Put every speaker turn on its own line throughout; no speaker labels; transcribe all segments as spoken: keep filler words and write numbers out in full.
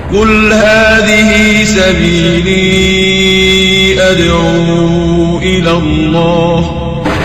قل هذه سبيلي أدعو إلى الله.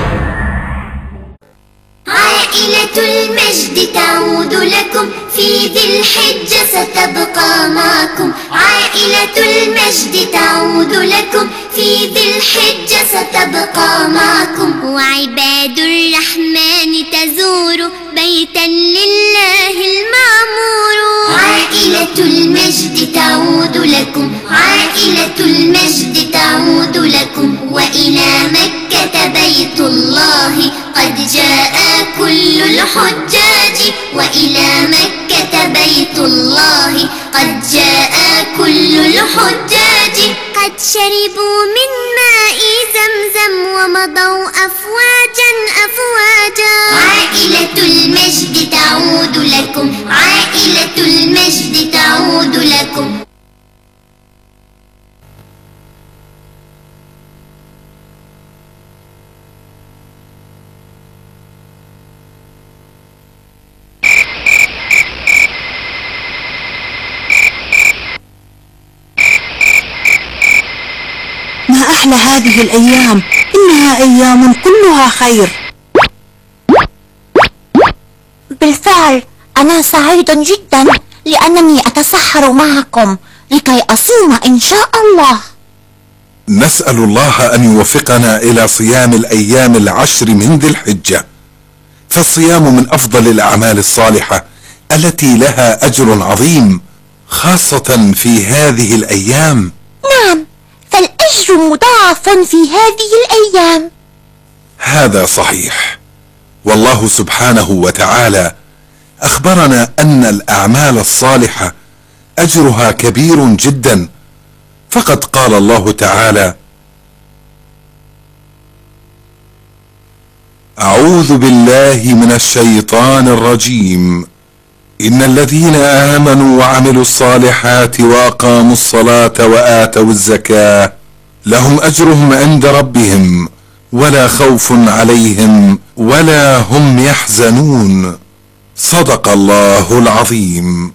عائلة المجد تعود لكم في ذي الحجة ستبقى معكم. عائلة المجد تعود لكم في ذي الحجة ستبقى معكم. وعباد الرحمن تزور بيتا لله المعمور. عائلة المجد تعود لكم. عائلة المجد تعود لكم. وإلى مكة بيت الله قد جاء كل الحجاج. وإلى مكة بيت الله قد جاء كل الحجاج. قد شربوا من ماء زمزم ومضوا أفواجا أفواجا. عائلة المجد تعود لكم. عائلة المجد تعود لكم.
ما أحلى هذه الأيام، إنها أيام كلها خير.
بالفعل أنا سعيد جدا لأنني أتسحر معكم لكي أصوم إن شاء الله.
نسأل الله أن يوفقنا إلى صيام الأيام العشر من ذي الحجة، فالصيام من أفضل الأعمال الصالحة التي لها أجر عظيم، خاصة في هذه الأيام.
نعم، فالأجر مضاعف في هذه الأيام.
هذا صحيح، والله سبحانه وتعالى أخبرنا أن الأعمال الصالحة أجرها كبير جدا، فقد قال الله تعالى: أعوذ بالله من الشيطان الرجيم، إن الذين آمنوا وعملوا الصالحات وأقاموا الصلاة وآتوا الزكاة لهم أجرهم عند ربهم ولا خوف عليهم ولا هم يحزنون. صدق الله العظيم.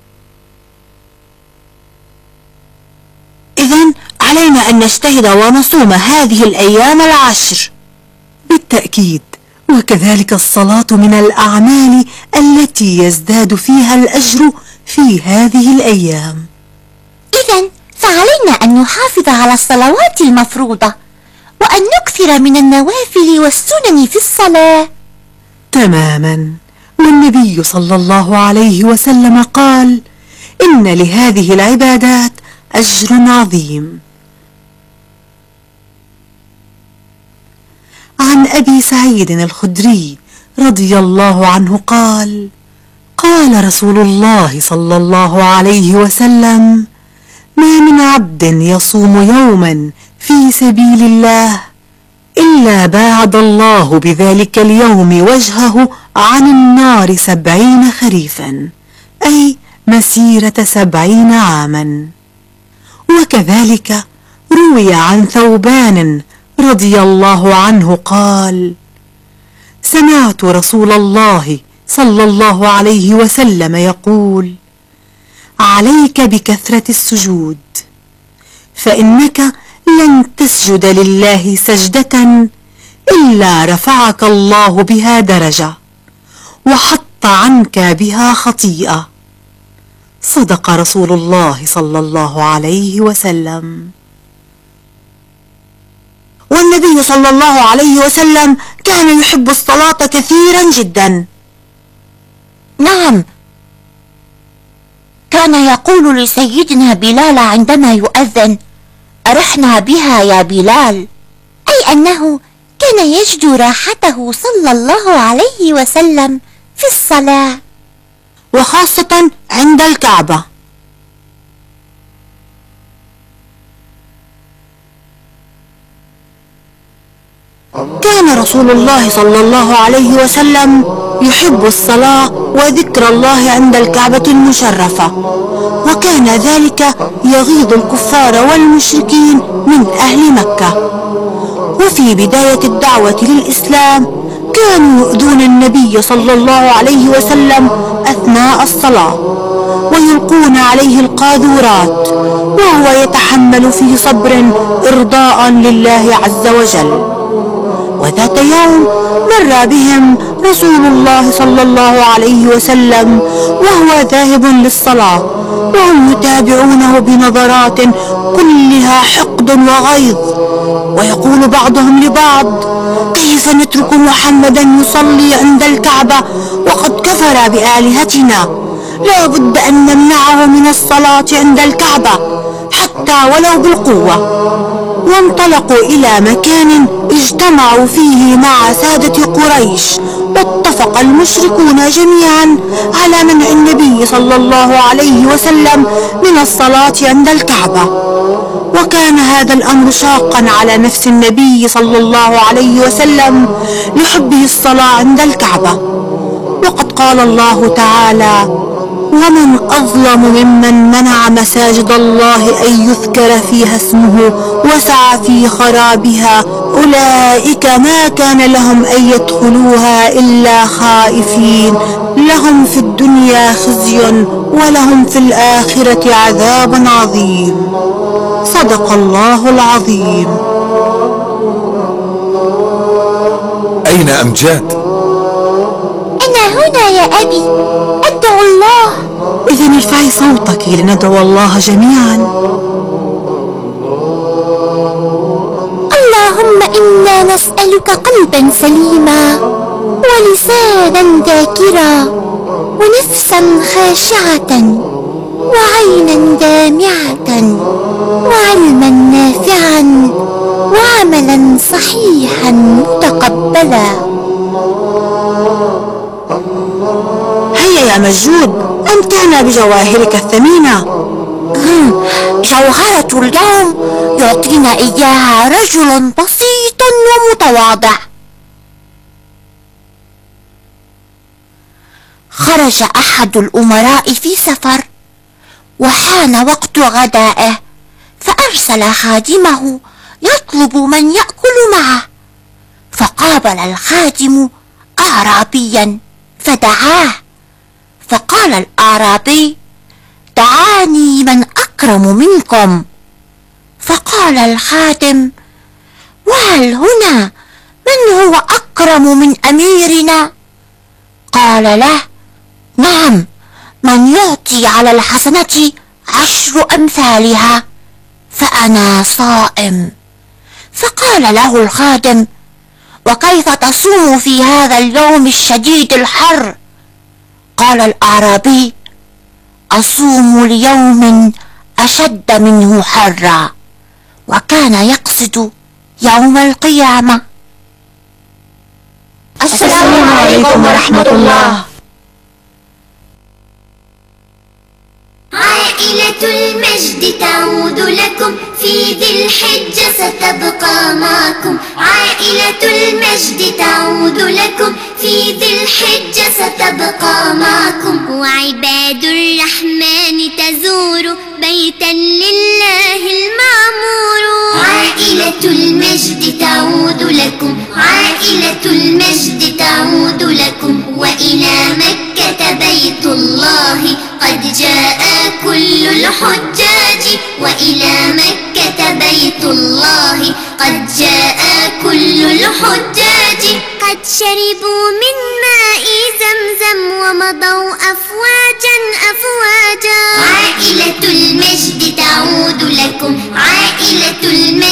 إذن علينا أن نجتهد ونصوم هذه الأيام العشر. بالتأكيد، وكذلك الصلاة من الأعمال التي يزداد فيها الأجر في هذه الأيام.
إذن فعلينا أن نحافظ على الصلوات المفروضة وأن نكثر من النوافل والسنن في الصلاة.
تماما، والنبي صلى الله عليه وسلم قال: إن لهذه العبادات أجر عظيم. عن أبي سعيد الخدري رضي الله عنه قال: قال رسول الله صلى الله عليه وسلم: ما من عبد يصوم يوما في سبيل الله إلا باعد الله بذلك اليوم وجهه عن النار سبعين خريفا، أي مسيرة سبعين عاما. وكذلك روي عن ثوبان رضي الله عنه قال: سمعت رسول الله صلى الله عليه وسلم يقول: عليك بكثرة السجود، فإنك لن تسجد لله سجدة إلا رفعك الله بها درجة وحط عنك بها خطيئة. صدق رسول الله صلى الله عليه وسلم. والنبي صلى الله عليه وسلم كان يحب الصلاة كثيرا جدا.
نعم، كان يقول لسيدنا بلال عندما يؤذن: أرحنا بها يا بلال، أي أنه كان يجد راحته صلى الله عليه وسلم في الصلاة،
وخاصة عند الكعبة. كان رسول الله صلى الله عليه وسلم يحب الصلاة وذكر الله عند الكعبة المشرفة، وكان ذلك يغيظ الكفار والمشركين من أهل مكة. وفي بداية الدعوة للإسلام كانوا يؤذون النبي صلى الله عليه وسلم أثناء الصلاة ويلقون يلقون عليه القاذورات وهو يتحمل في صبر إرضاء لله عز وجل. وذات يوم مر بهم رسول الله صلى الله عليه وسلم وهو ذاهب للصلاة وهم يتابعونه بنظرات كلها حقد وغيظ، ويقول بعضهم لبعض: كيف نترك محمدا يصلي عند الكعبة وقد كفر بآلهتنا؟ لا بد أن نمنعه من الصلاة عند الكعبة حتى ولو بالقوة. وانطلقوا إلى مكان اجتمعوا فيه مع سادة قريش، واتفق المشركون جميعا على منع النبي صلى الله عليه وسلم من الصلاة عند الكعبة. وكان هذا الأمر شاقا على نفس النبي صلى الله عليه وسلم لحبه الصلاة عند الكعبة. وقد قال الله تعالى: ومن أظلم ممن منع مساجد الله أن يذكر فيها اسمه وسعى في خرابها أولئك ما كان لهم أن يدخلوها إلا خائفين لهم في الدنيا خزي ولهم في الآخرة عذاب عظيم. صدق الله العظيم.
أين أمجاد؟
أنا هنا يا أبي، أدعو الله.
إذن ارفعي صوتك لندعو الله جميعا.
اللهم إنا نسألك قلبا سليما ولسانا ذاكرا ونفسا خاشعة وعينا دامعة وعلما نافعا وعملا صحيحا متقبلا.
هيا يا مجود، أمتعنا بجواهرك الثمينة.
جوهرة اليوم يعطينا إياها رجل بسيط ومتواضع. خرج أحد الأمراء في سفر وحان وقت غدائه، فأرسل خادمه يطلب من يأكل معه، فقابل الخادم أعرابيا فدعاه، فقال الأعرابي: دعاني من أكرم منكم. فقال الخادم: وهل هنا من هو أكرم من أميرنا؟ قال له: نعم، من يعطي على الحسنة عشر أمثالها، فأنا صائم. فقال له الخادم: وكيف تصوم في هذا اليوم الشديد الحر؟ قال الأعرابي: أصوم ليوم أشد منه حرا، وكان يقصد يوم القيامة.
السلام عليكم ورحمة الله.
عائلة المجد تعود لكم في ذي الحجة ستبقى معكم. عائلة المجد تعود لكم في ذي الحجة ستبقى معكم. وعباد الرحمن تزور بيتا لله المعمور. عائلة المجد تعود لكم. عائلة المجد تعود لكم. وإلى مكة بيت الله قد جاء كل الحجاج. وإلى مكة بيت الله قد جاء كل الحجاج. قد شربوا من ماء زمزم ومضوا أفواجا أفواجا. عائلة المجد تعود لكم. عائلة المجد